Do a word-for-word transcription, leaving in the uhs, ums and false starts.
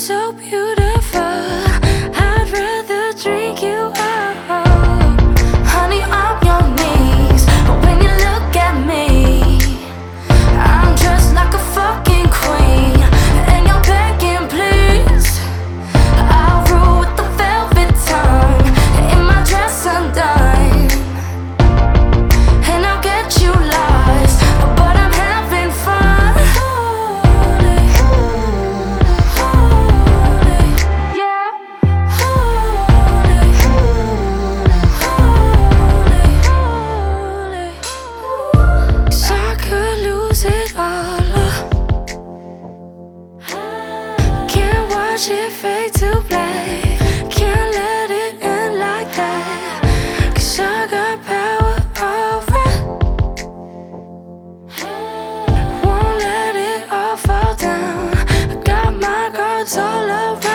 so beautiful, I'd rather drink you up. Honey, on your knees, when you look at me, I'm dressed like a fucking queen, and you're begging please. I'll rule with the velvet tongue, in my dress undone, and I'll get you lost, but I'm having fun. Watch it fade to black, can't let it end like that, 'cause I got power over, won't let it all fall down. I got my guards all around.